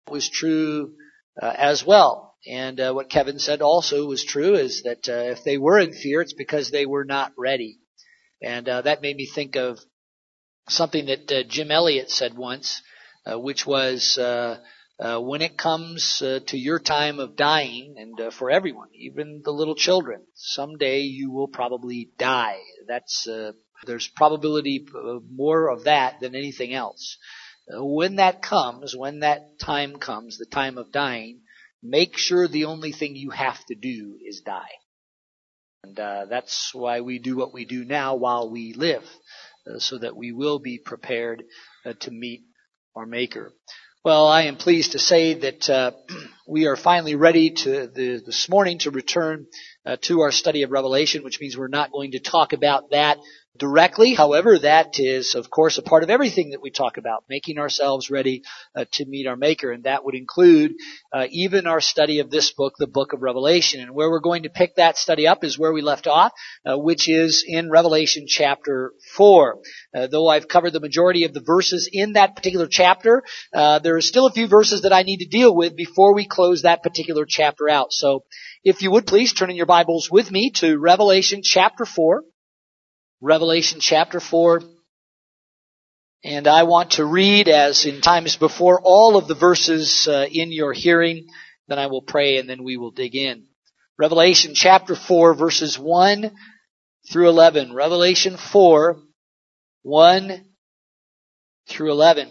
was true as well. And what Kevin said also was true, is that if they were in fear, it's because they were not ready. And that made me think of something that Jim Elliot said once, which was when it comes to your time of dying, and for everyone, even the little children, someday you will probably die. That's there's probability more of that than anything else. When that comes, when that time comes, the time of dying, make sure the only thing you have to do is die. And that's why we do what we do now while we live, so that we will be prepared to meet our Maker. Well, I am pleased to say that we are finally ready this morning to return to our study of Revelation, which means we're not going to talk about that directly. However, that is, of course, a part of everything that we talk about, making ourselves ready to meet our Maker. And that would include even our study of this book, the book of Revelation. And where we're going to pick that study up is where we left off, which is in Revelation chapter 4. Though I've covered the majority of the verses in that particular chapter, there are still a few verses that I need to deal with before we close that particular chapter out. So if you would please turn in your Bibles with me to Revelation chapter 4. Revelation chapter 4. And I want to read, as in times before, all of the verses in your hearing. Then I will pray, and then we will dig in. Revelation chapter 4, verses 1 through 11. Revelation 4, 1 through 11.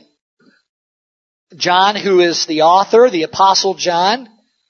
John, who is the author, the Apostle John,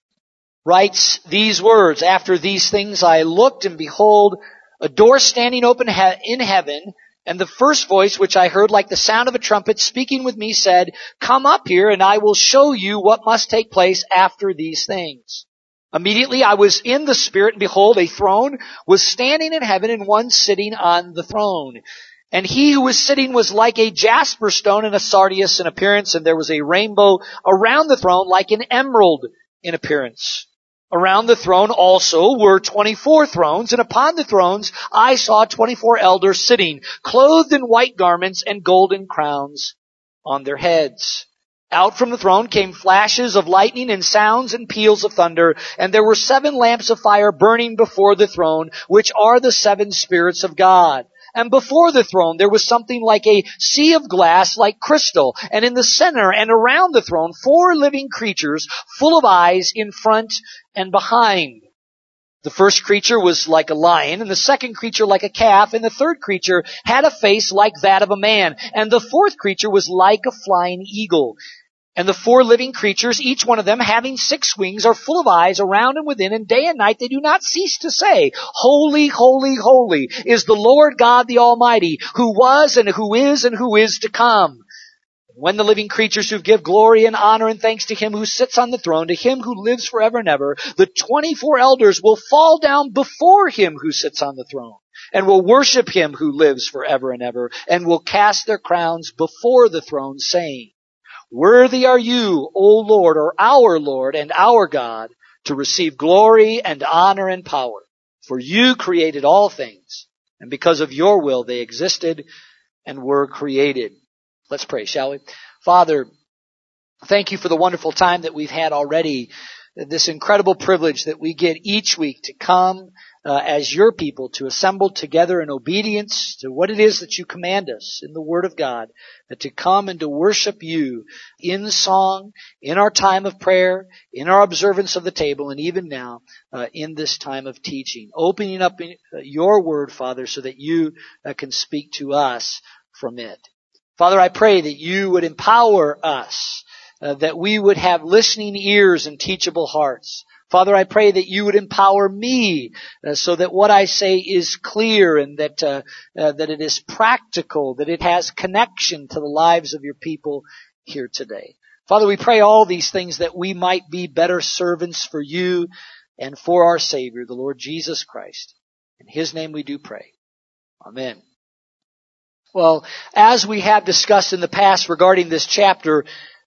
writes these words: "After these things I looked, and behold, a door standing open in heaven, and the first voice which I heard like the sound of a trumpet speaking with me said, 'Come up here, and I will show you what must take place after these things.' Immediately I was in the Spirit, and behold, a throne was standing in heaven, and one sitting on the throne. And he who was sitting was like a jasper stone and a sardius in appearance, and there was a rainbow around the throne like an emerald in appearance. Around the throne also were 24 thrones, and upon the thrones I saw 24 elders sitting, clothed in white garments and golden crowns on their heads. Out from the throne came flashes of lightning and sounds and peals of thunder, and there were 7 lamps of fire burning before the throne, which are the 7 spirits of God. And before the throne there was something like a sea of glass, like crystal, and in the center and around the throne 4 living creatures, full of eyes in front and behind. The first creature was like a lion, and the second creature like a calf, and the third creature had a face like that of a man, and the fourth creature was like a flying eagle. And the 4 living creatures, each one of them having 6 wings, are full of eyes around and within, and day and night they do not cease to say, 'Holy, holy, holy is the Lord God the Almighty, who was and who is to come.' When the living creatures who give glory and honor and thanks to Him who sits on the throne, to Him who lives forever and ever, the 24 elders will fall down before Him who sits on the throne, and will worship Him who lives forever and ever, and will cast their crowns before the throne, saying, 'Worthy are you, O Lord,' or our Lord and our God, 'to receive glory and honor and power. For you created all things, and because of your will they existed and were created.'" Let's pray, shall we? Father, thank you for the wonderful time that we've had already, this incredible privilege that we get each week to come as your people, to assemble together in obedience to what it is that you command us in the Word of God, to come and to worship you in song, in our time of prayer, in our observance of the table, and even now in this time of teaching. Opening up your Word, Father, so that you can speak to us from it. Father, I pray that you would empower us, that we would have listening ears and teachable hearts. Father, I pray that you would empower me so that what I say is clear, and that it is practical, that it has connection to the lives of your people here today. Father, we pray all these things that we might be better servants for you and for our Savior, the Lord Jesus Christ. In His name we do pray. Amen. Well, as we have discussed in the past regarding this chapter,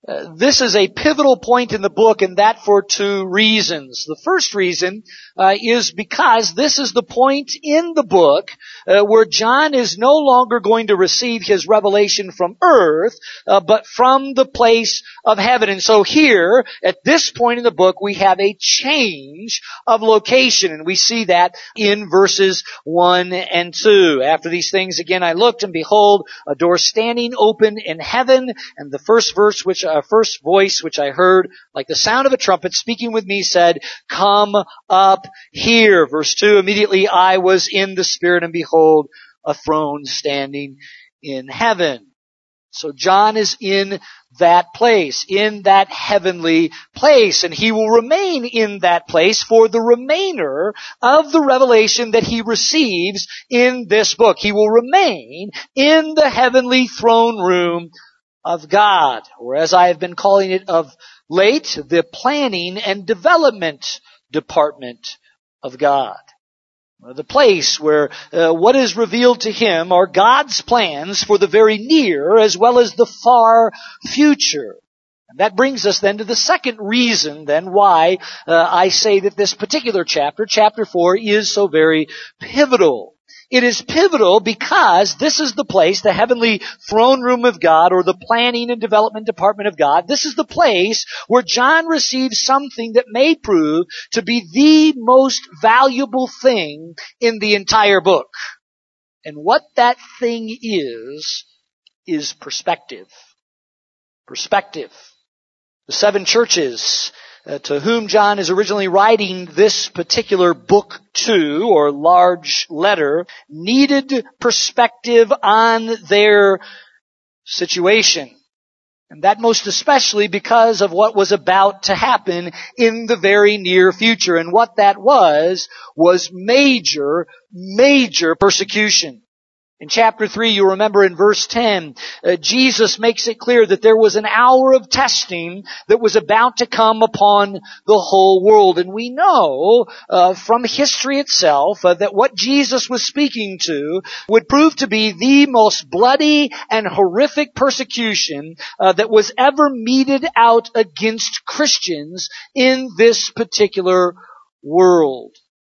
This is a pivotal point in the book, and that for two reasons. The first reason is because this is the point in the book where John is no longer going to receive his revelation from earth, but from the place of heaven. And so here, at this point in the book, we have a change of location, and we see that in verses 1 and 2. After these things, again, I looked, and behold, a door standing open in heaven, and the first voice which I heard, like the sound of a trumpet speaking with me, said, "Come up here." Verse 2, immediately I was in the Spirit, and behold, a throne standing in heaven. So John is in that place, in that heavenly place, and he will remain in that place for the remainder of the revelation that he receives in this book. He will remain in the heavenly throne room of God, or as I have been calling it of late, the planning and development department of God. The place where what is revealed to him are God's plans for the very near as well as the far future. And that brings us then to the second reason then why I say that this particular chapter, chapter 4, is so very pivotal. It is pivotal because this is the place, the heavenly throne room of God, or the planning and development department of God. This is the place where John receives something that may prove to be the most valuable thing in the entire book. And what that thing is perspective. Perspective. The 7 churches to whom John is originally writing this particular book to, or large letter, needed perspective on their situation. And that most especially because of what was about to happen in the very near future. And what that was major persecution. In chapter 3, you remember in verse 10, Jesus makes it clear that there was an hour of testing that was about to come upon the whole world. And we know from history itself that what Jesus was speaking to would prove to be the most bloody and horrific persecution that was ever meted out against Christians in this particular world.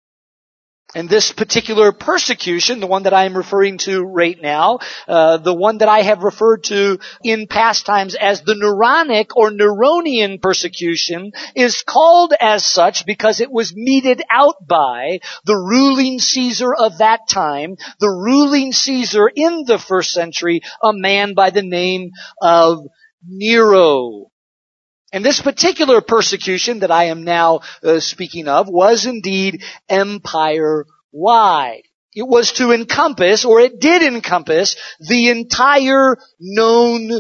And this particular persecution, the one that I am referring to right now, the one that I have referred to in past times as the Neronic or Neronian persecution, is called as such because it was meted out by the ruling Caesar of that time, the ruling Caesar in the first century, a man by the name of Nero. And this particular persecution that I am now speaking of was indeed empire-wide. It was to encompass, or it did encompass, the entire known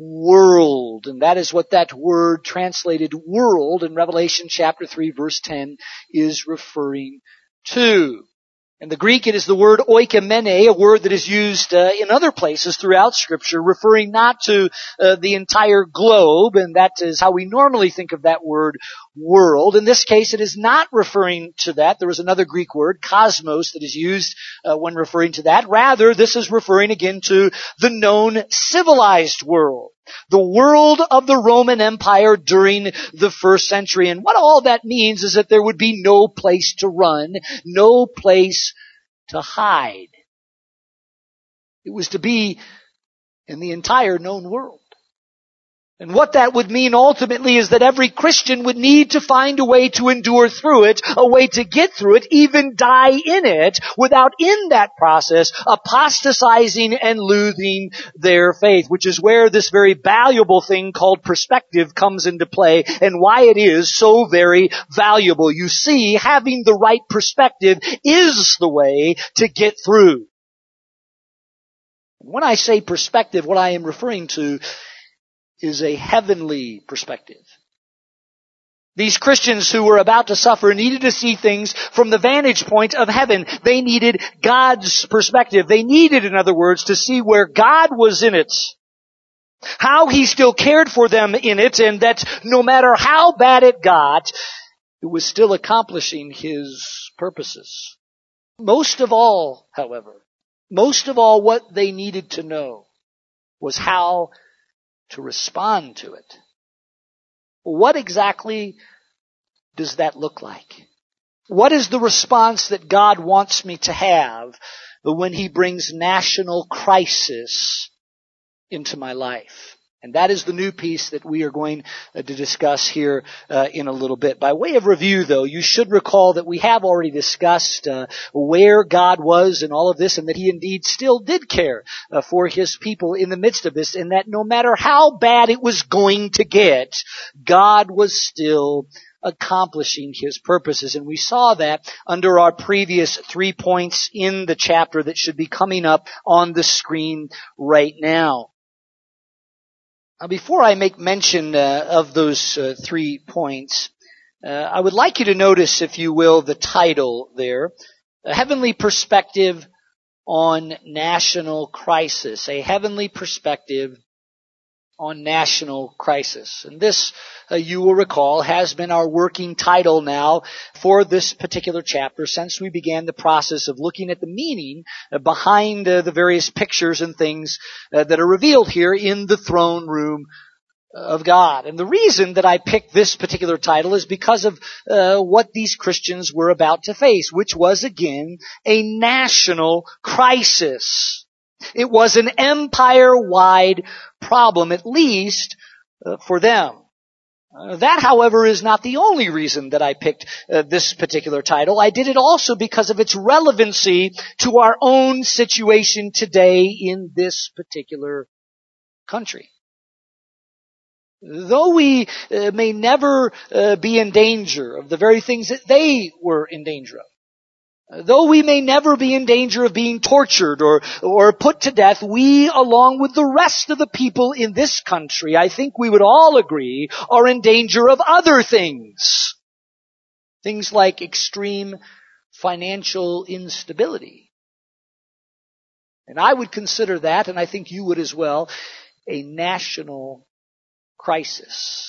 world. And that is what that word translated world in Revelation chapter 3 verse 10 is referring to. In the Greek, it is the word oikomene, a word that is used in other places throughout Scripture, referring not to the entire globe, and that is how we normally think of that word world. In this case, it is not referring to that. There is another Greek word, cosmos, that is used when referring to that. Rather, this is referring again to the known civilized world. The world of the Roman Empire during the first century. And what all that means is that there would be no place to run, no place to hide. It was to be in the entire known world. And what that would mean ultimately is that every Christian would need to find a way to endure through it, a way to get through it, even die in it, without in that process apostatizing and losing their faith, which is where this very valuable thing called perspective comes into play and why it is so very valuable. You see, having the right perspective is the way to get through. When I say perspective, what I am referring to is a heavenly perspective. These Christians who were about to suffer needed to see things from the vantage point of heaven. They needed God's perspective. They needed, in other words, to see where God was in it, how He still cared for them in it, and that no matter how bad it got, it was still accomplishing His purposes. Most of all, however, what they needed to know was how to respond to it. What exactly does that look like? What is the response that God wants me to have when He brings national crisis into my life? And that is the new piece that we are going to discuss here in a little bit. By way of review, though, you should recall that we have already discussed where God was in all of this, and that He indeed still did care for His people in the midst of this, and that no matter how bad it was going to get, God was still accomplishing His purposes. And we saw that under our previous 3 points in the chapter that should be coming up on the screen right now. Now, before I make mention of those 3 points, I would like you to notice, if you will, the title there, A Heavenly Perspective on National Crisis. A Heavenly Perspective on National Crisis. And this, you will recall, has been our working title now for this particular chapter since we began the process of looking at the meaning behind the various pictures and things that are revealed here in the throne room of God. And the reason that I picked this particular title is because of what these Christians were about to face, which was, again, a national crisis. It was an empire-wide problem, at least for them. That, however, is not the only reason that I picked this particular title. I did it also because of its relevancy to our own situation today in this particular country. Though we may never be in danger of the very things that they were in danger of, though we may never be in danger of being tortured or put to death, we, along with the rest of the people in this country, I think we would all agree, are in danger of other things. Things like extreme financial instability. And I would consider that, and I think you would as well, a national crisis.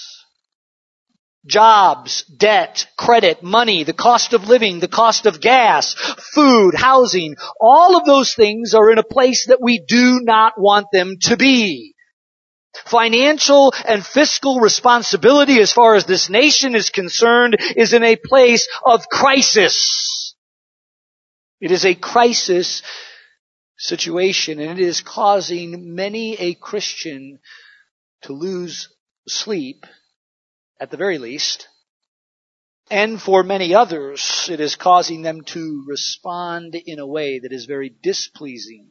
Jobs, debt, credit, money, the cost of living, the cost of gas, food, housing, all of those things are in a place that we do not want them to be. Financial and fiscal responsibility as far as this nation is concerned is in a place of crisis. It is a crisis situation, and it is causing many a Christian to lose sleep, at the very least. And for many others, it is causing them to respond in a way that is very displeasing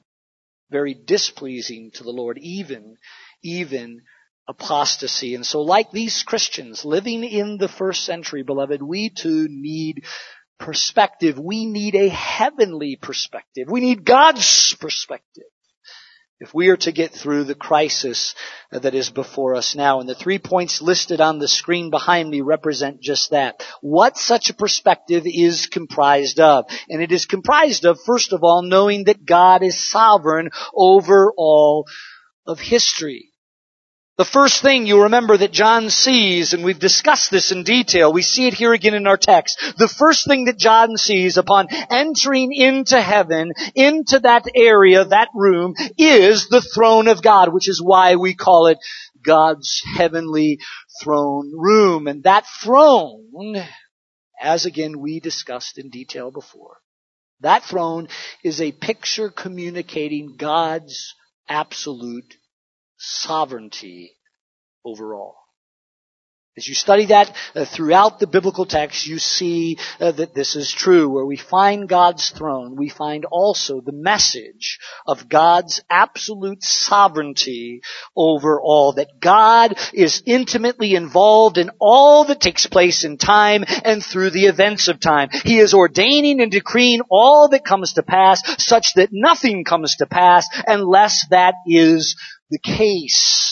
to the Lord, even apostasy. And so like these Christians living in the first century, beloved, we too need perspective. We need a heavenly perspective. We need God's perspective if we are to get through the crisis that is before us now. And the 3 points listed on the screen behind me represent just that. What such a perspective is comprised of. And it is comprised of, first of all, knowing that God is sovereign over all of history. The first thing you remember that John sees, and we've discussed this in detail, we see it here again in our text. The first thing that John sees upon entering into heaven, into that area, that room, is the throne of God, which is why we call it God's heavenly throne room. And that throne, as again we discussed in detail before, that throne is a picture communicating God's absolute sovereignty over all. As you study that throughout the biblical text, you see that this is true. Where we find God's throne, we find also the message of God's absolute sovereignty over all. That God is intimately involved in all that takes place in time and through the events of time. He is ordaining and decreeing all that comes to pass, such that nothing comes to pass unless that is the case.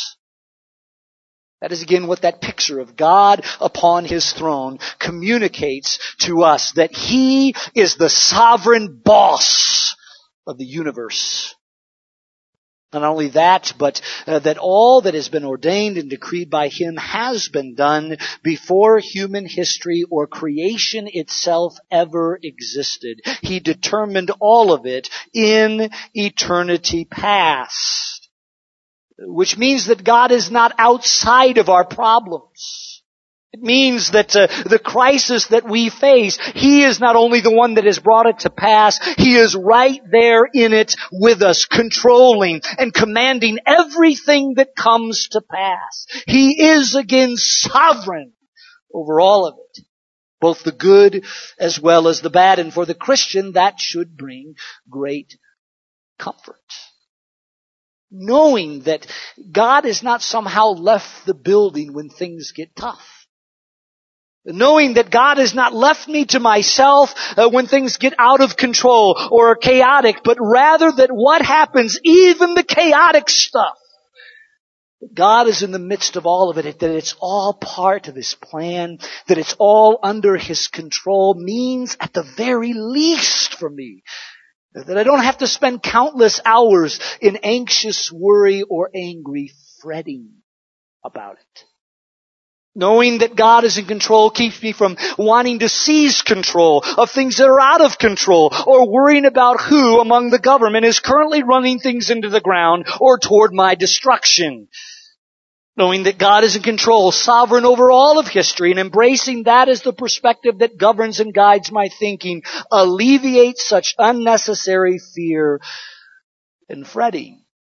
That is again what that picture of God upon His throne communicates to us, that He is the sovereign boss of the universe. Not only that, but that all that has been ordained and decreed by Him has been done before human history or creation itself ever existed. He determined all of it in eternity past. Which means that God is not outside of our problems. It means that the crisis that we face, He is not only the one that has brought it to pass, He is right there in it with us, controlling and commanding everything that comes to pass. He is again sovereign over all of it, both the good as well as the bad. And for the Christian, that should bring great comfort. Knowing that God has not somehow left the building when things get tough. Knowing that God has not left me to myself when things get out of control or are chaotic, but rather that what happens, even the chaotic stuff, God is in the midst of all of it, that it's all part of His plan, that it's all under His control, means at the very least for me, that I don't have to spend countless hours in anxious worry or angry fretting about it. Knowing that God is in control keeps me from wanting to seize control of things that are out of control or worrying about who among the government is currently running things into the ground or toward my destruction. Knowing that God is in control, sovereign over all of history, and embracing that as the perspective that governs and guides my thinking, alleviates such unnecessary fear and fretting.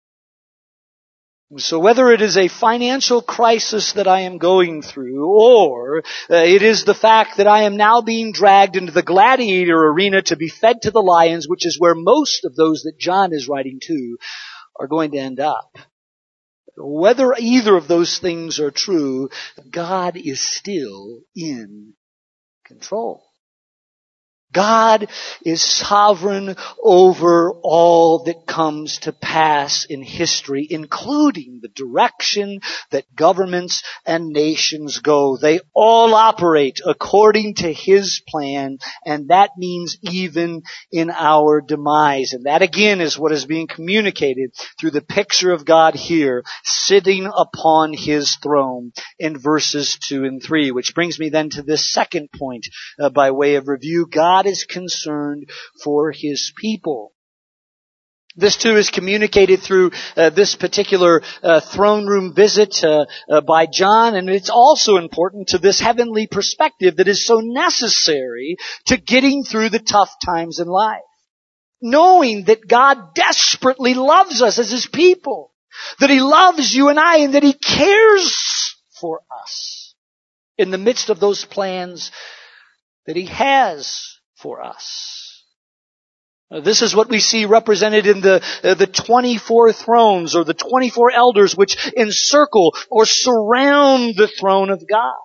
So whether it is a financial crisis that I am going through, or it is the fact that I am now being dragged into the gladiator arena to be fed to the lions, which is where most of those that John is writing to are going to end up. Whether either of those things are true, God is still in control. God is sovereign over all that comes to pass in history, including the direction that governments and nations go. They all operate according to His plan, and that means even in our demise. And that again is what is being communicated through the picture of God here, sitting upon His throne in verses 2 and 3, which brings me then to this second point by way of review. God is concerned for His people. This too is communicated through this particular throne room visit by John, and it's also important to this heavenly perspective that is so necessary to getting through the tough times in life. Knowing that God desperately loves us as His people, that He loves you and I, and that He cares for us in the midst of those plans that He has for us. This is what we see represented in the 24 thrones or the 24 elders which encircle or surround the throne of God.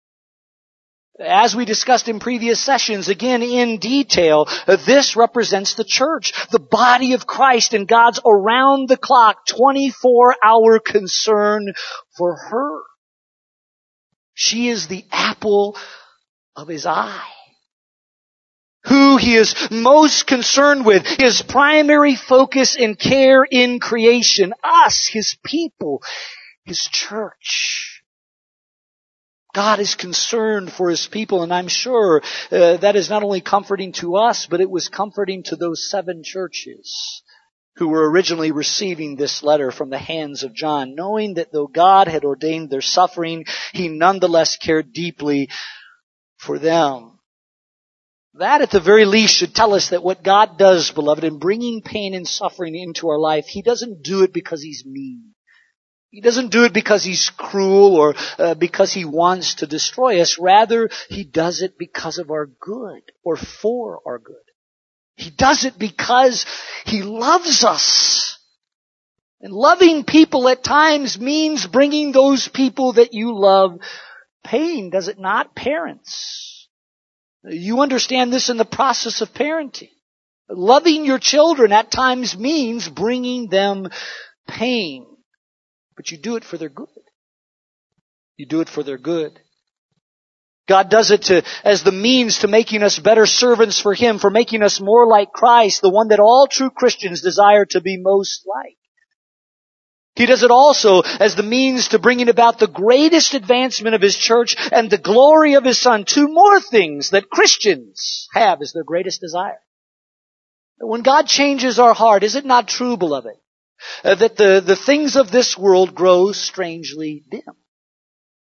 As we discussed in previous sessions, again in detail, this represents the church, the body of Christ, and God's around-the-clock, 24-hour concern for her. She is the apple of His eye. Who He is most concerned with, His primary focus and care in creation, us, His people, His church. God is concerned for His people, and I'm sure that is not only comforting to us, but it was comforting to those 7 churches who were originally receiving this letter from the hands of John, knowing that though God had ordained their suffering, He nonetheless cared deeply for them. That at the very least should tell us that what God does, beloved, in bringing pain and suffering into our life, He doesn't do it because He's mean. He doesn't do it because He's cruel or because He wants to destroy us. Rather, He does it because of our good or for our good. He does it because He loves us. And loving people at times means bringing those people that you love pain, does it not, parents? You understand this in the process of parenting. Loving your children at times means bringing them pain. But you do it for their good. You do it for their good. God does it as the means to making us better servants for Him, for making us more like Christ, the one that all true Christians desire to be most like. He does it also as the means to bringing about the greatest advancement of His church and the glory of His Son. 2 more things that Christians have as their greatest desire. When God changes our heart, is it not true, beloved, that the things of this world grow strangely dim?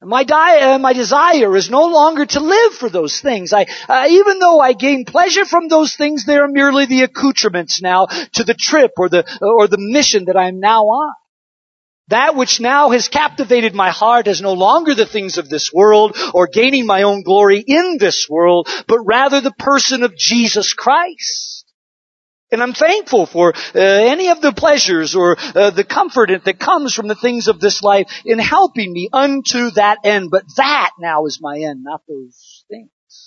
My desire is no longer to live for those things. Even though I gain pleasure from those things, they are merely the accoutrements now to the trip or the mission that I am now on. That which now has captivated my heart is no longer the things of this world or gaining my own glory in this world, but rather the person of Jesus Christ. And I'm thankful for any of the pleasures or the comfort that comes from the things of this life in helping me unto that end. But that now is my end, not those things.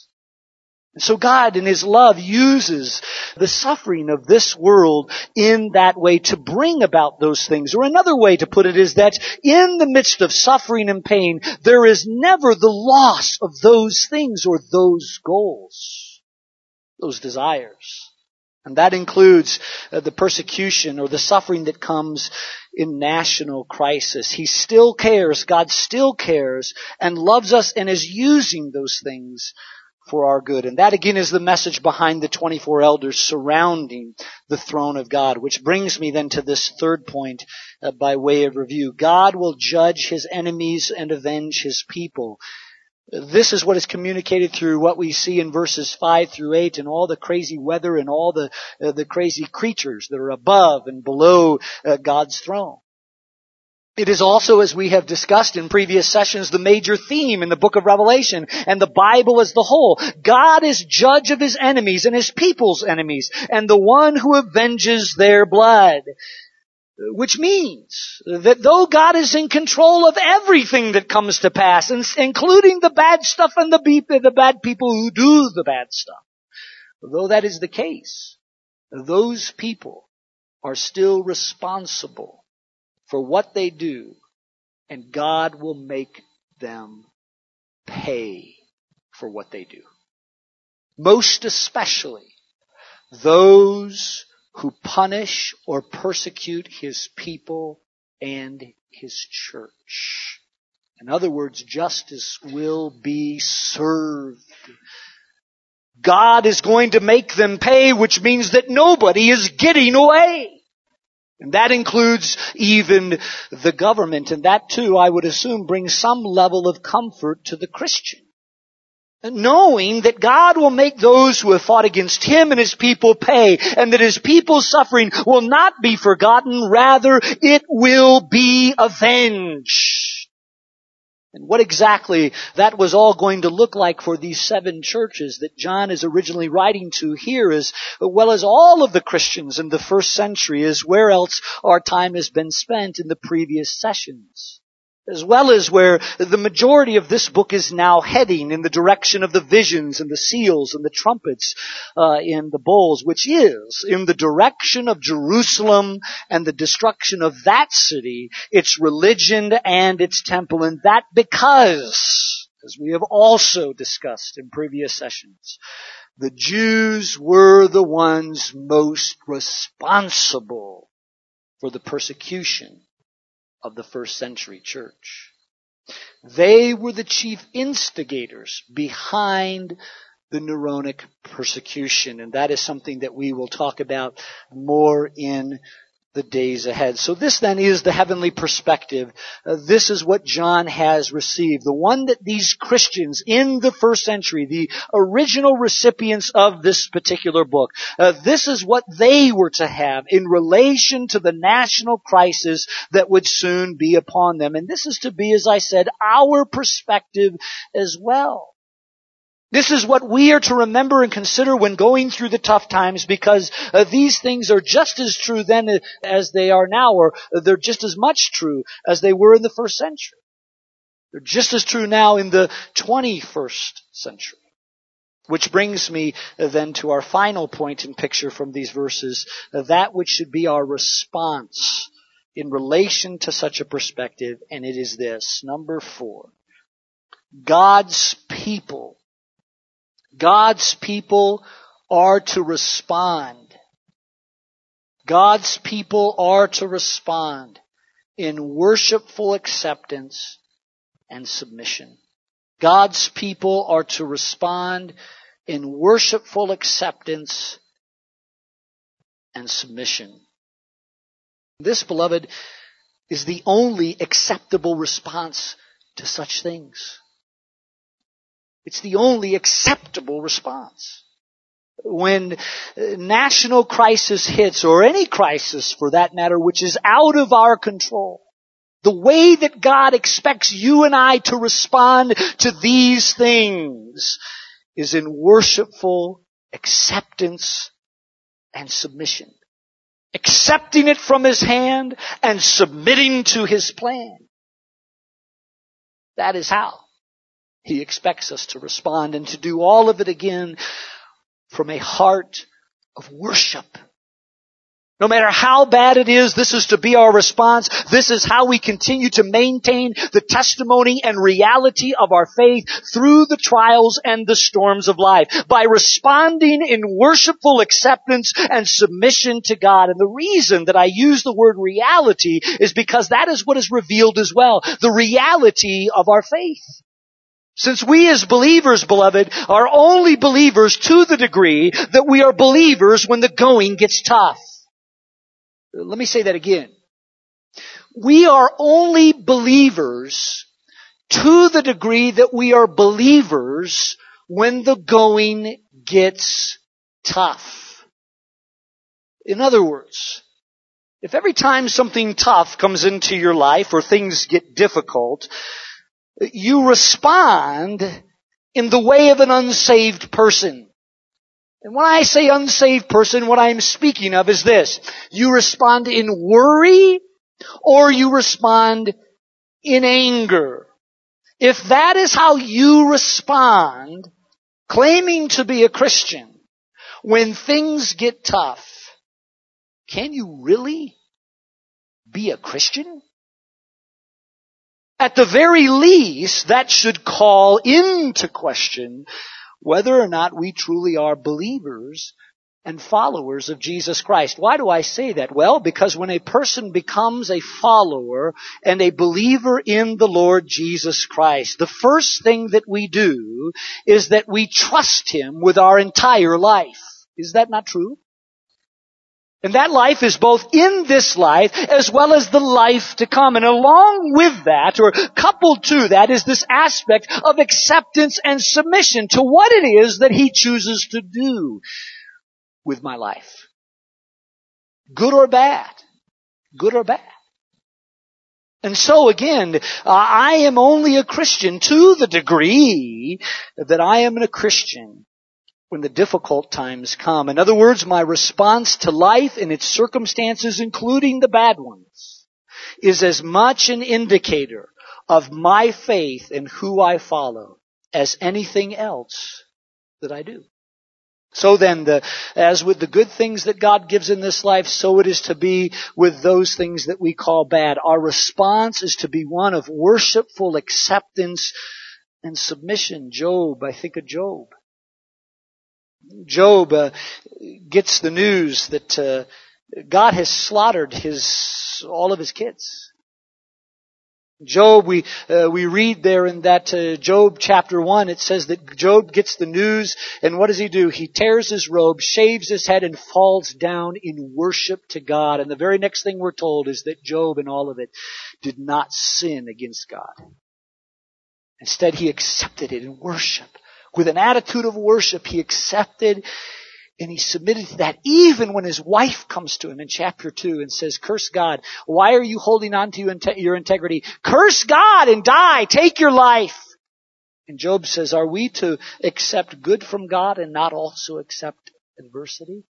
And so God in His love uses the suffering of this world in that way to bring about those things. Or another way to put it is that in the midst of suffering and pain, there is never the loss of those things or those goals, those desires. And that includes the persecution or the suffering that comes in national crisis. He still cares, God still cares, and loves us and is using those things for our good. And that again is the message behind the 24 elders surrounding the throne of God, which brings me then to this third point by way of review. God will judge His enemies and avenge His people. This is what is communicated through what we see in verses 5 through 8 and all the crazy weather and all the crazy creatures that are above and below God's throne. It is also, as we have discussed in previous sessions, the major theme in the book of Revelation and the Bible as the whole. God is judge of His enemies and His people's enemies and the one who avenges their blood. Which means that though God is in control of everything that comes to pass, including the bad stuff and the bad people who do the bad stuff, though that is the case, those people are still responsible for what they do, and God will make them pay for what they do. Most especially those who punish or persecute His people and His church. In other words, justice will be served. God is going to make them pay, which means that nobody is getting away. And that includes even the government. And that too, I would assume, brings some level of comfort to the Christian. Knowing that God will make those who have fought against Him and His people pay, and that His people's suffering will not be forgotten, rather it will be avenged. And what exactly that was all going to look like for these 7 churches that John is originally writing to here, as well as all of the Christians in the first century, is where else our time has been spent in the previous sessions. As well as where the majority of this book is now heading, in the direction of the visions and the seals and the trumpets in the bowls, which is in the direction of Jerusalem and the destruction of that city, its religion and its temple. And that because, as we have also discussed in previous sessions, the Jews were the ones most responsible for the persecution of the first century church. They were the chief instigators behind the Neronic persecution, and that is something that we will talk about more in the days ahead. So this then is the heavenly perspective. This is what John has received. The one that these Christians in the first century, the original recipients of this particular book, this is what they were to have in relation to the national crisis that would soon be upon them. And this is to be, as I said, our perspective as well. This is what we are to remember and consider when going through the tough times, because these things are just as true then as they are now, or they're just as much true as they were in the first century. They're just as true now in the 21st century. Which brings me then to our final point and picture from these verses, that which should be our response in relation to such a perspective, and it is this, number 4. God's people are to respond. God's people are to respond in worshipful acceptance and submission. God's people are to respond in worshipful acceptance and submission. This, beloved, is the only acceptable response to such things. It's the only acceptable response. When national crisis hits, or any crisis for that matter, which is out of our control, the way that God expects you and I to respond to these things is in worshipful acceptance and submission. Accepting it from His hand and submitting to His plan. That is how He expects us to respond, and to do all of it again from a heart of worship. No matter how bad it is, this is to be our response. This is how we continue to maintain the testimony and reality of our faith through the trials and the storms of life. By responding in worshipful acceptance and submission to God. And the reason that I use the word reality is because that is what is revealed as well. The reality of our faith. Since we as believers, beloved, are only believers to the degree that we are believers when the going gets tough. Let me say that again. We are only believers to the degree that we are believers when the going gets tough. In other words, if every time something tough comes into your life or things get difficult, you respond in the way of an unsaved person. And when I say unsaved person, what I'm speaking of is this. You respond in worry or you respond in anger. If that is how you respond, claiming to be a Christian, when things get tough, can you really be a Christian? At the very least, that should call into question whether or not we truly are believers and followers of Jesus Christ. Why do I say that? Well, because when a person becomes a follower and a believer in the Lord Jesus Christ, the first thing that we do is that we trust Him with our entire life. Is that not true? And that life is both in this life as well as the life to come. And along with that, or coupled to that, is this aspect of acceptance and submission to what it is that He chooses to do with my life. Good or bad. Good or bad. And so again, I am only a Christian to the degree that I am a Christian when the difficult times come. In other words, my response to life and its circumstances, including the bad ones, is as much an indicator of my faith in who I follow as anything else that I do. So then, as with the good things that God gives in this life, so it is to be with those things that we call bad. Our response is to be one of worshipful acceptance and submission. I think of Job. Job gets the news that God has slaughtered all of his kids. Job, we read there in that Job chapter 1, it says that Job gets the news, and what does he do? He tears his robe, shaves his head, and falls down in worship to God. And the very next thing we're told is that Job, in all of it, did not sin against God. Instead, he accepted it in worship. With an attitude of worship, he accepted and he submitted to that, even when his wife comes to him in chapter 2 and says, "Curse God. Why are you holding on to your integrity? Curse God and die. Take your life." And Job says, are we to accept good from God and not also accept adversity?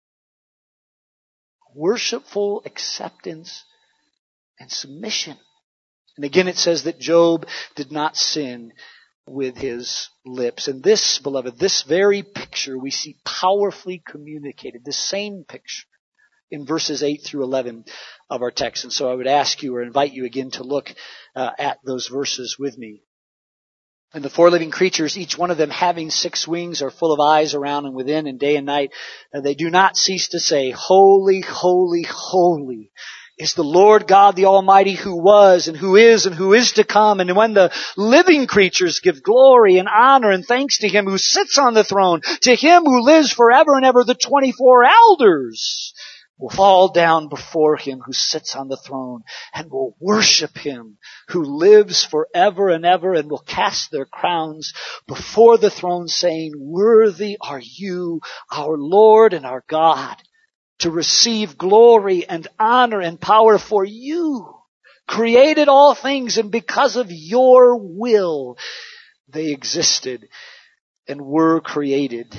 Worshipful acceptance and submission. And again, it says that Job did not sin with his lips. And this, beloved, this very picture we see powerfully communicated, the same picture, in verses 8 through 11 of our text. And so I would ask you or invite you again to look at those verses with me. And the four living creatures, each one of them having 6 wings, are full of eyes around and within, and day and night they do not cease to say, "Holy, holy, holy is the Lord God the Almighty, who was and who is to come." And when the living creatures give glory and honor and thanks to Him who sits on the throne, to Him who lives forever and ever, the 24 elders will fall down before him who sits on the throne and will worship him who lives forever and ever, and will cast their crowns before the throne, saying, "Worthy are you, our Lord and our God, to receive glory and honor and power, for you created all things, and because of your will they existed and were created."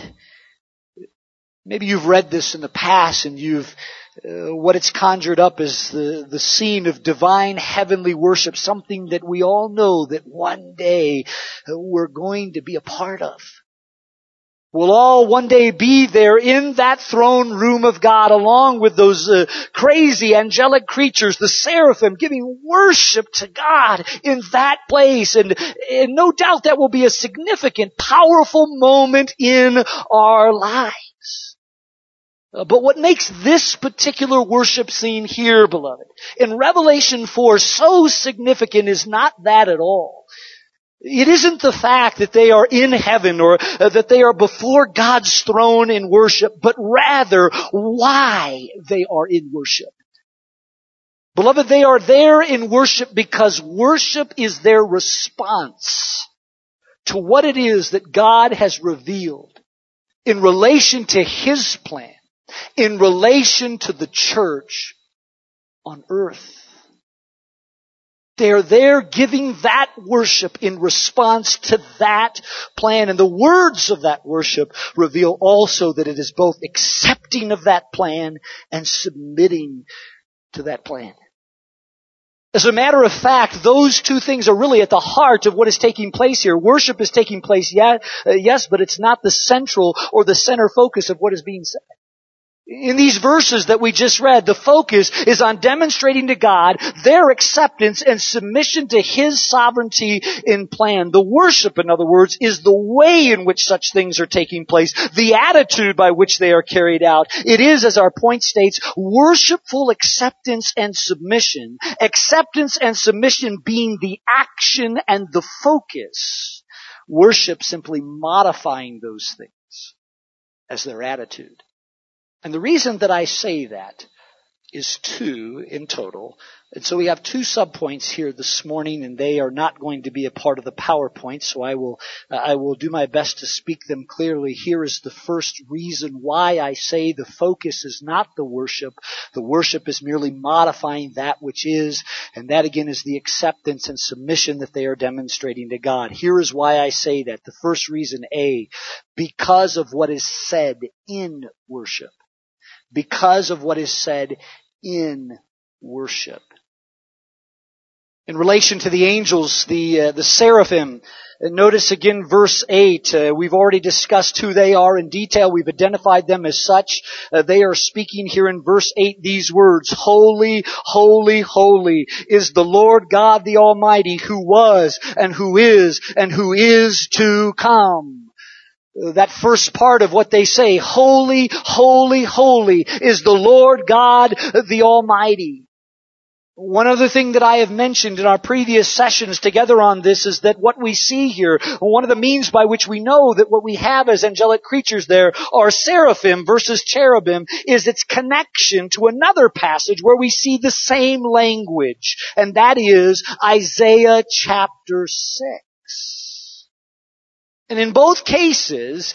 Maybe you've read this in the past, and what it's conjured up is the scene of divine heavenly worship, something that we all know that one day we're going to be a part of. We'll all one day be there in that throne room of God, along with those crazy angelic creatures, the seraphim, giving worship to God in that place. And no doubt that will be a significant, powerful moment in our lives. But what makes this particular worship scene here, beloved, in Revelation 4 so significant is not that at all. It isn't the fact that they are in heaven or that they are before God's throne in worship, but rather why they are in worship. Beloved, they are there in worship because worship is their response to what it is that God has revealed in relation to His plan, in relation to the church on earth. They are there giving that worship in response to that plan. And the words of that worship reveal also that it is both accepting of that plan and submitting to that plan. As a matter of fact, those two things are really at the heart of what is taking place here. Worship is taking place, yes, but it's not the central or the center focus of what is being said. In these verses that we just read, the focus is on demonstrating to God their acceptance and submission to His sovereignty in plan. The worship, in other words, is the way in which such things are taking place, the attitude by which they are carried out. It is, as our point states, worshipful acceptance and submission. Acceptance and submission being the action and the focus. Worship simply modifying those things as their attitude. And the reason that I say that is two in total. And so we have two subpoints here this morning, and they are not going to be a part of the PowerPoint, so I will do my best to speak them clearly. Here is the first reason why I say the focus is not the worship. The worship is merely modifying that which is, and that again is the acceptance and submission that they are demonstrating to God. Here is why I say that. The first reason, A, because of what is said in worship. Because of what is said in worship. In relation to the angels, the seraphim, notice again verse 8. We've already discussed who they are in detail. We've identified them as such. They are speaking here in verse 8 these words, "Holy, holy, holy is the Lord God the Almighty, who was and who is to come." That first part of what they say, "Holy, holy, holy is the Lord God the Almighty." One other thing that I have mentioned in our previous sessions together on this is that what we see here, one of the means by which we know that what we have as angelic creatures there are seraphim versus cherubim, is its connection to another passage where we see the same language, and that is Isaiah chapter 6. And in both cases,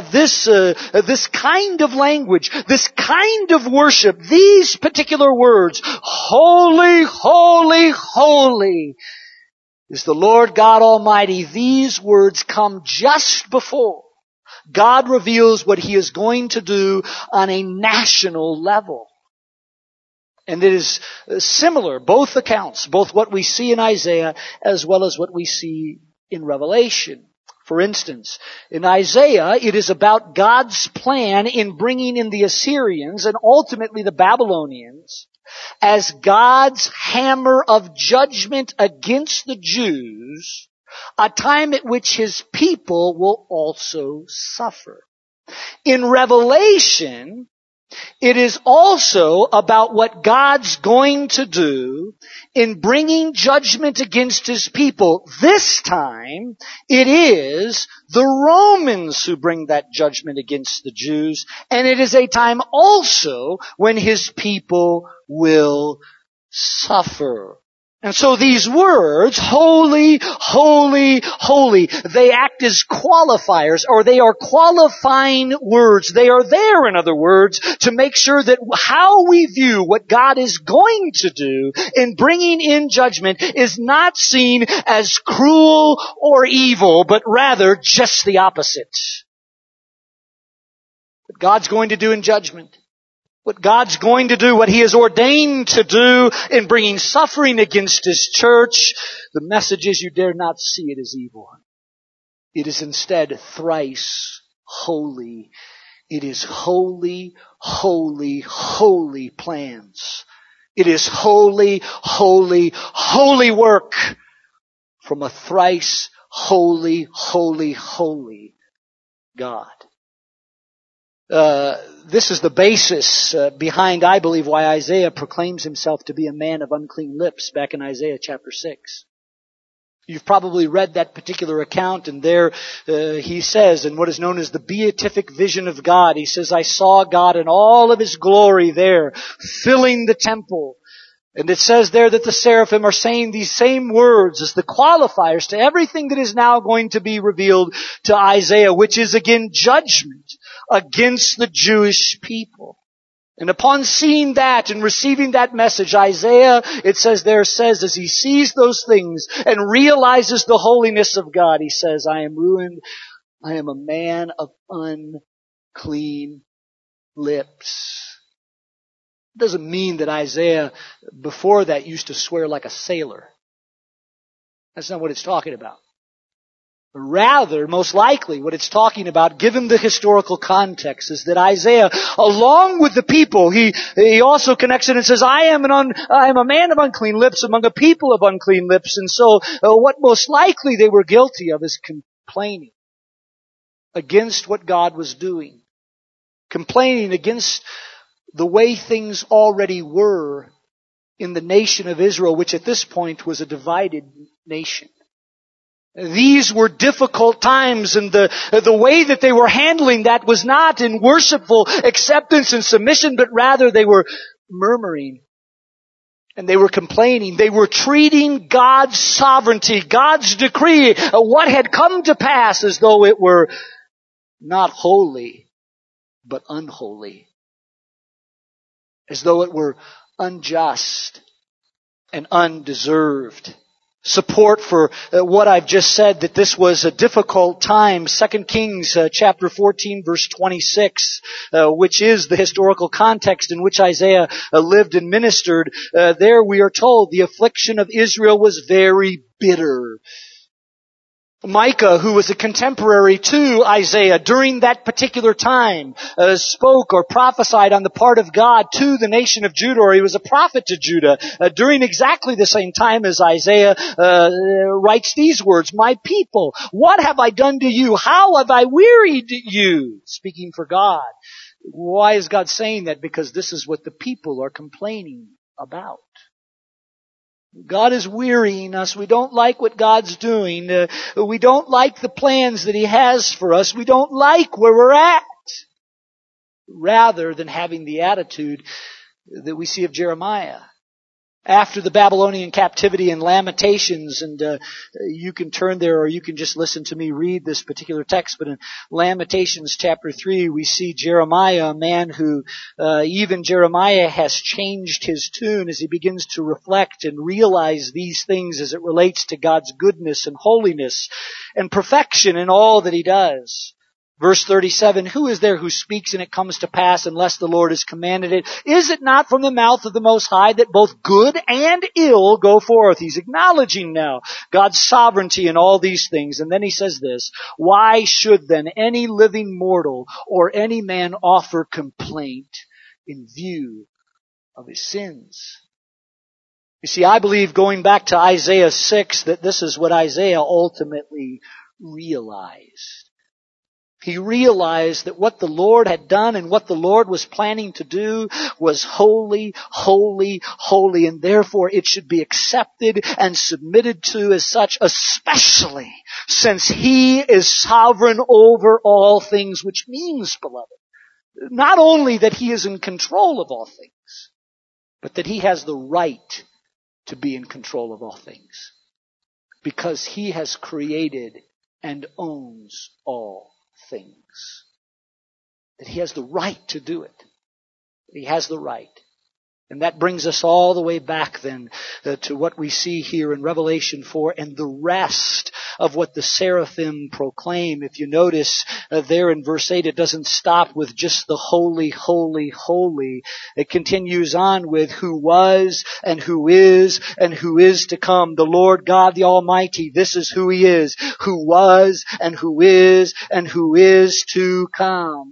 this kind of language, this kind of worship, these particular words, "Holy, holy, holy is the Lord God Almighty," these words come just before God reveals what He is going to do on a national level. And it is similar, both accounts, both what we see in Isaiah as well as what we see in Revelation. For instance, in Isaiah, it is about God's plan in bringing in the Assyrians and ultimately the Babylonians as God's hammer of judgment against the Jews, a time at which His people will also suffer. In Revelation, It is also about what God's going to do in bringing judgment against His people. This time, it is the Romans who bring that judgment against the Jews, and it is a time also when His people will suffer. And so these words, holy, holy, holy, they act as qualifiers, or they are qualifying words. They are there, in other words, to make sure that how we view what God is going to do in bringing in judgment is not seen as cruel or evil, but rather just the opposite. What God's going to do in judgment, what God's going to do, what He has ordained to do in bringing suffering against His church, the message is you dare not see it as evil. It is instead thrice holy. It is holy, holy, holy plans. It is holy, holy, holy work from a thrice holy, holy, holy God. This is the basis behind, I believe, why Isaiah proclaims himself to be a man of unclean lips back in Isaiah chapter 6. You've probably read that particular account, and there he says, in what is known as the beatific vision of God, he says, I saw God in all of His glory there, filling the temple. And it says there that the seraphim are saying these same words as the qualifiers to everything that is now going to be revealed to Isaiah, which is again judgment against the Jewish people. And upon seeing that and receiving that message, Isaiah, it says as he sees those things and realizes the holiness of God, he says, I am ruined. I am a man of unclean lips. It doesn't mean that Isaiah, before that, used to swear like a sailor. That's not what it's talking about. Rather, most likely, what it's talking about, given the historical context, is that Isaiah, along with the people, he also connects it and says, I am a man of unclean lips among a people of unclean lips. And so, what most likely they were guilty of is complaining against what God was doing. Complaining against the way things already were in the nation of Israel, which at this point was a divided nation. These were difficult times, and the way that they were handling that was not in worshipful acceptance and submission, but rather they were murmuring and they were complaining. They were treating God's sovereignty, God's decree, what had come to pass, as though it were not holy, but unholy. As though it were unjust and undeserved. Support for what I've just said, that this was a difficult time. 2 Kings chapter 14 verse 26, which is the historical context in which Isaiah lived and ministered. There we are told the affliction of Israel was very bitter. Micah, who was a contemporary to Isaiah during that particular time, spoke or prophesied on the part of God to the nation of Judah, or he was a prophet to Judah, during exactly the same time as Isaiah writes these words, My people, what have I done to you? How have I wearied you? Speaking for God. Why is God saying that? Because this is what the people are complaining about. God is wearying us. We don't like what God's doing. We don't like the plans that He has for us. We don't like where we're at. Rather than having the attitude that we see of Jeremiah. After the Babylonian captivity in Lamentations, and you can turn there or you can just listen to me read this particular text, but in Lamentations chapter 3 we see Jeremiah, a man who even Jeremiah has changed his tune as he begins to reflect and realize these things as it relates to God's goodness and holiness and perfection in all that He does. Verse 37, Who is there who speaks and it comes to pass unless the Lord has commanded it? Is it not from the mouth of the Most High that both good and ill go forth? He's acknowledging now God's sovereignty in all these things. And then he says this, Why should then any living mortal or any man offer complaint in view of his sins? You see, I believe going back to Isaiah 6 that this is what Isaiah ultimately realized. He realized that what the Lord had done and what the Lord was planning to do was holy, holy, holy, and therefore it should be accepted and submitted to as such, especially since He is sovereign over all things, which means, beloved, not only that He is in control of all things, but that He has the right to be in control of all things, because He has created and owns all things. That He has the right to do it. He has the right. And that brings us all the way back then to what we see here in Revelation 4 and the rest of what the seraphim proclaim. If you notice there in verse 8, it doesn't stop with just the holy, holy, holy. It continues on with who was and who is to come. The Lord God the Almighty, this is who He is, who was and who is to come.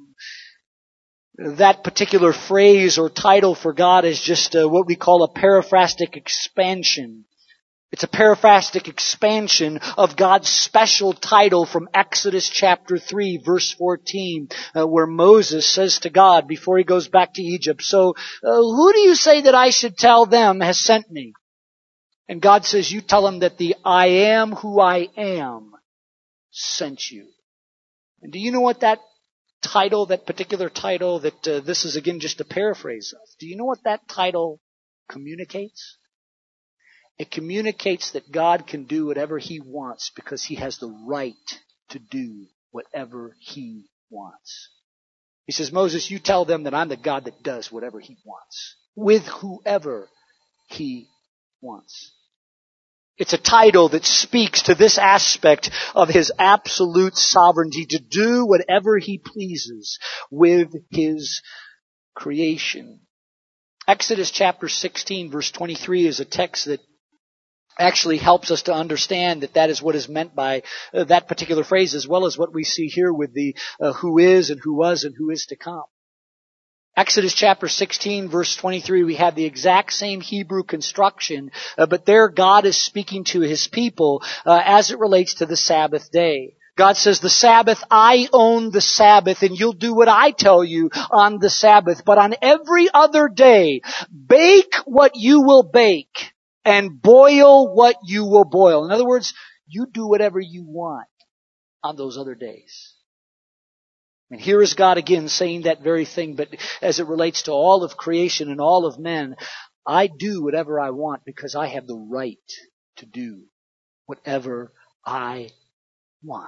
That particular phrase or title for God is just what we call a periphrastic expansion. It's a periphrastic expansion of God's special title from Exodus chapter 3, verse 14, where Moses says to God before he goes back to Egypt, "So, who do you say that I should tell them has sent me?" And God says, "You tell them that the I am who I am sent you." And do you know what that title, that particular title that this is again just a paraphrase of, do you know what that title communicates? It communicates that God can do whatever He wants because He has the right to do whatever He wants. He says, "Moses, you tell them that I'm the God that does whatever He wants with whoever He wants." It's a title that speaks to this aspect of His absolute sovereignty to do whatever He pleases with His creation. Exodus chapter 16 verse 23 is a text that actually helps us to understand that that is what is meant by that particular phrase, as well as what we see here with the who is and who was and who is to come. Exodus chapter 16 verse 23, we have the exact same Hebrew construction, but there God is speaking to His people as it relates to the Sabbath day. God says, "The Sabbath, I own the Sabbath, and you'll do what I tell you on the Sabbath. But on every other day, bake what you will bake, and boil what you will boil." In other words, you do whatever you want on those other days. And here is God again saying that very thing, but as it relates to all of creation and all of men, I do whatever I want because I have the right to do whatever I want.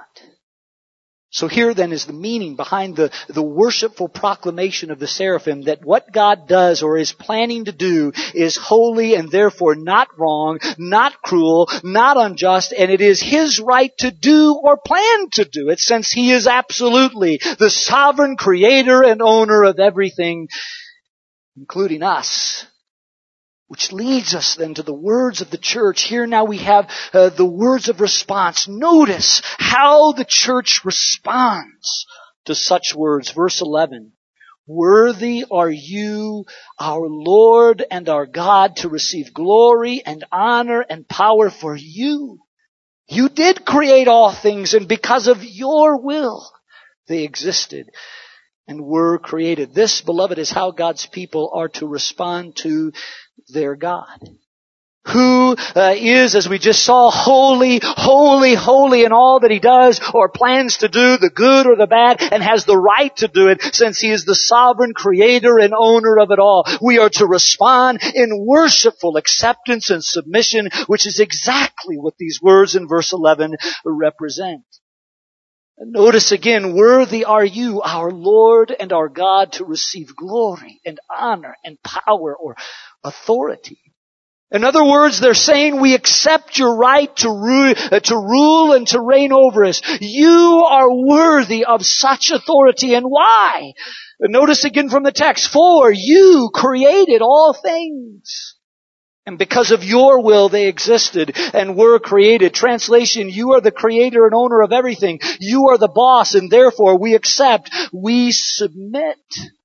So here then is the meaning behind the worshipful proclamation of the seraphim that what God does or is planning to do is holy and therefore not wrong, not cruel, not unjust, and it is His right to do or plan to do it since He is absolutely the sovereign creator and owner of everything, including us. Which leads us then to the words of the church. Here now we have the words of response. Notice how the church responds to such words. Verse 11. "Worthy are you, our Lord and our God, to receive glory and honor and power, for you did create all things, and because of your will they existed and were created." This, beloved, is how God's people are to respond to their God, who is, as we just saw, holy, holy, holy in all that He does or plans to do, the good or the bad, and has the right to do it since He is the sovereign creator and owner of it all. We are to respond in worshipful acceptance and submission, which is exactly what these words in verse 11 represent. Notice again, "Worthy are you, our Lord and our God, to receive glory and honor and power," or authority. In other words, they're saying we accept your right to rule and to reign over us. You are worthy of such authority. And why? Notice again from the text, "For you created all things. And because of your will they existed and were created." Translation, you are the creator and owner of everything. You are the boss, and therefore we accept, we submit.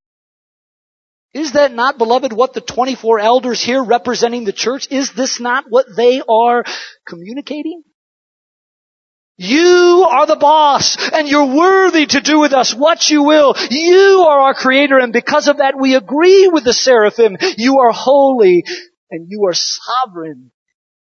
Is that not, beloved, what the 24 elders here representing the church, is this not what they are communicating? You are the boss, and you're worthy to do with us what you will. You are our Creator, and because of that we agree with the seraphim. You are holy, and you are sovereign.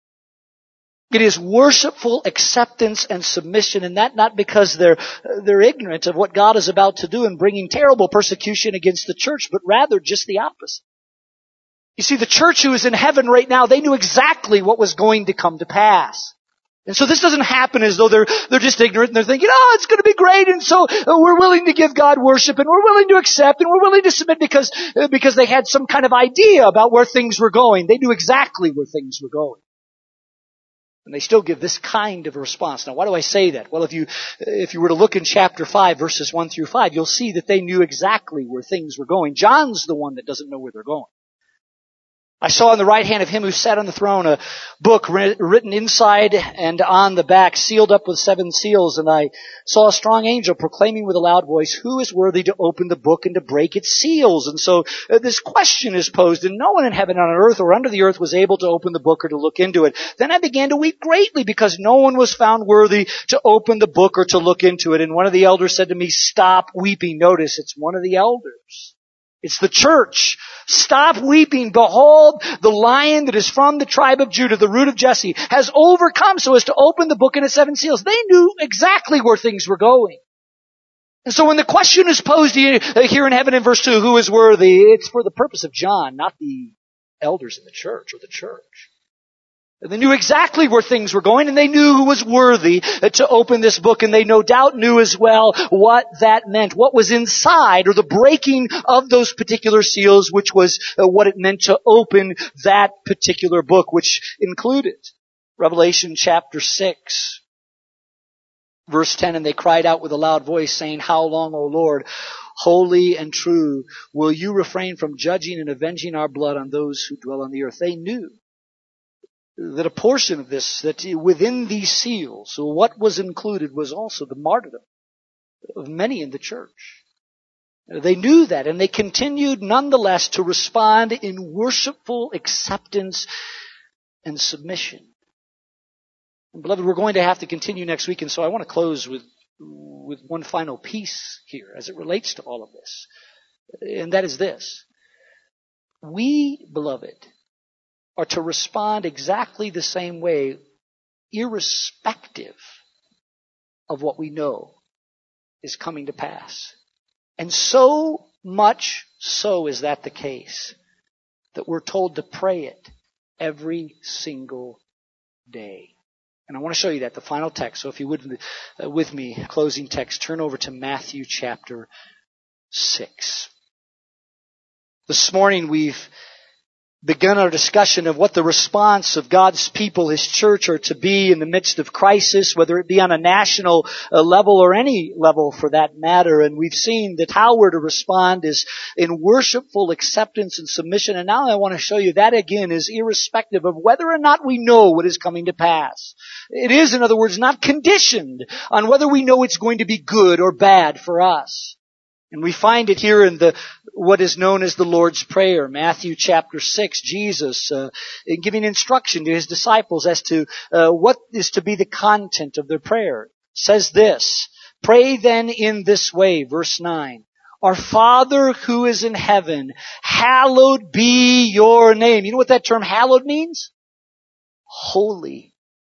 It is worshipful acceptance and submission, and that not because they're ignorant of what God is about to do and bringing terrible persecution against the church, but rather just the opposite. You see, the church who is in heaven right now, they knew exactly what was going to come to pass. And so this doesn't happen as though they're just ignorant and they're thinking, oh, it's going to be great, and so we're willing to give God worship, and we're willing to accept, and we're willing to submit because they had some kind of idea about where things were going. They knew exactly where things were going. And they still give this kind of a response. Now, why do I say that? Well, if you were to look in chapter 5, verses 1 through 5, you'll see that they knew exactly where things were going. John's the one that doesn't know where they're going. I saw on the right hand of him who sat on the throne a book written inside and on the back, sealed up with 7 seals. And I saw a strong angel proclaiming with a loud voice, who is worthy to open the book and to break its seals? And so this question is posed, and no one in heaven, on earth, or under the earth was able to open the book or to look into it. Then I began to weep greatly because no one was found worthy to open the book or to look into it. And one of the elders said to me, stop weeping. Notice, it's one of the elders. It's the church. Stop weeping. Behold, the Lion that is from the tribe of Judah, the root of Jesse, has overcome so as to open the book and its 7 seals. They knew exactly where things were going. And so when the question is posed here in heaven in verse 2, who is worthy, it's for the purpose of John, not the elders in the church or the church. They knew exactly where things were going, and they knew who was worthy to open this book, and they no doubt knew as well what that meant, what was inside, or the breaking of those particular seals, which was what it meant to open that particular book, which included Revelation chapter 6, verse 10, and they cried out with a loud voice, saying, how long, O Lord, holy and true, will you refrain from judging and avenging our blood on those who dwell on the earth? They knew that a portion of this, that within these seals, so what was included was also the martyrdom of many in the church. They knew that, and they continued nonetheless to respond in worshipful acceptance and submission. And beloved, we're going to have to continue next week, and so I want to close with one final piece here as it relates to all of this. And that is this. We, beloved, are to respond exactly the same way, irrespective of what we know is coming to pass. And so much so is that the case that we're told to pray it every single day. And I want to show you that, the final text. So if you would, with me, closing text, turn over to Matthew chapter 6. This morning we've begun our discussion of what the response of God's people, His church, are to be in the midst of crisis, whether it be on a national level or any level for that matter. And we've seen that how we're to respond is in worshipful acceptance and submission. And now I want to show you that again is irrespective of whether or not we know what is coming to pass. It is, in other words, not conditioned on whether we know it's going to be good or bad for us. And we find it here in what is known as the Lord's Prayer. Matthew chapter 6, Jesus in giving instruction to His disciples as to what is to be the content of their prayer, says this, pray then in this way, verse 9. Our Father who is in heaven, hallowed be your name. You know what that term hallowed means? Holy.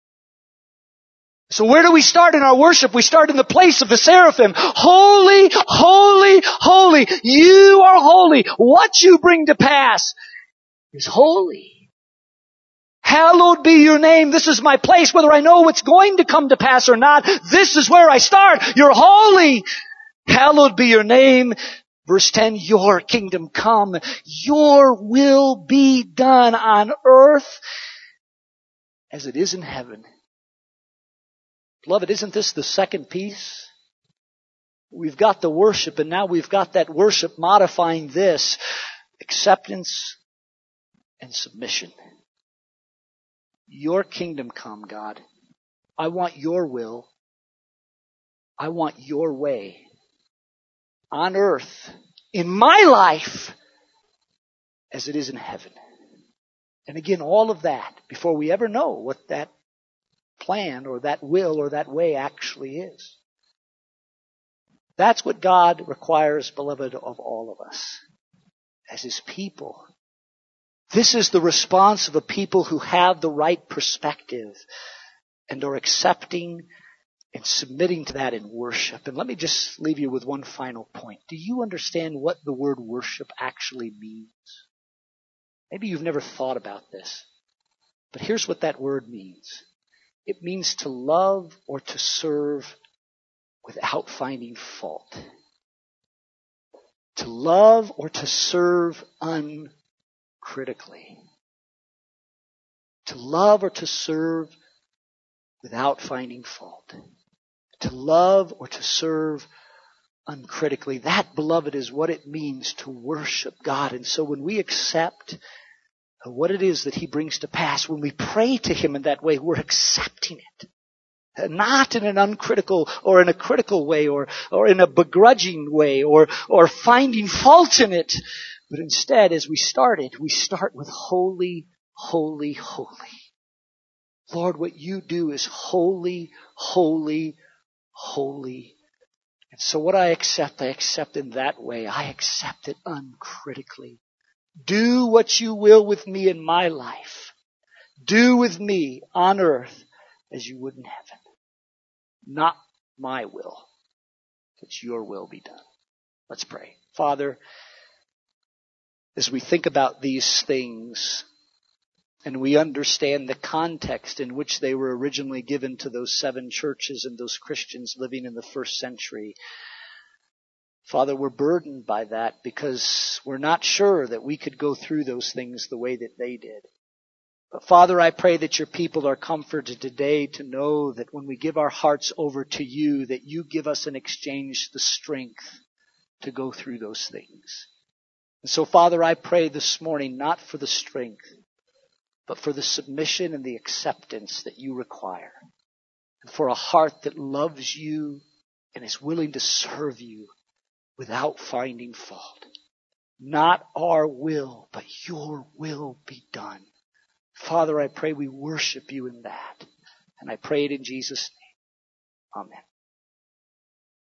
So where do we start in our worship? We start in the place of the seraphim. Holy, holy, holy. You are holy. What you bring to pass is holy. Hallowed be your name. This is my place. Whether I know what's going to come to pass or not, this is where I start. You're holy. Hallowed be your name. Verse 10, your kingdom come. Your will be done on earth as it is in heaven. Beloved, isn't this the second piece? We've got the worship, and now we've got that worship modifying this. Acceptance and submission. Your kingdom come, God. I want your will. I want your way. On earth, in my life, as it is in heaven. And again, all of that, before we ever know what that plan or that will or that way actually is. That's what God requires, beloved, of all of us as His people. This is the response of a people who have the right perspective and are accepting and submitting to that in worship. And let me just leave you with one final point. Do you understand what the word worship actually means? Maybe you've never thought about this, but here's what that word means. It means to love or to serve without finding fault. To love or to serve uncritically. To love or to serve without finding fault. To love or to serve uncritically. That, beloved, is what it means to worship God. And so when we accept what it is that He brings to pass, when we pray to Him in that way, we're accepting it. Not in an uncritical or in a critical way or in a begrudging way or finding fault in it. But instead, as we start with holy, holy, holy. Lord, what you do is holy, holy, holy. And so what I accept in that way. I accept it uncritically. Do what you will with me in my life. Do with me on earth as you would in heaven. Not my will, but your will be done. Let's pray. Father, as we think about these things and we understand the context in which they were originally given to those 7 churches and those Christians living in the first century, Father, we're burdened by that because we're not sure that we could go through those things the way that they did. But Father, I pray that your people are comforted today to know that when we give our hearts over to you, that you give us in exchange the strength to go through those things. And so, Father, I pray this morning not for the strength, but for the submission and the acceptance that you require. And for a heart that loves you and is willing to serve you without finding fault. Not our will, but your will be done. Father, I pray we worship you in that. And I pray it in Jesus' name. Amen.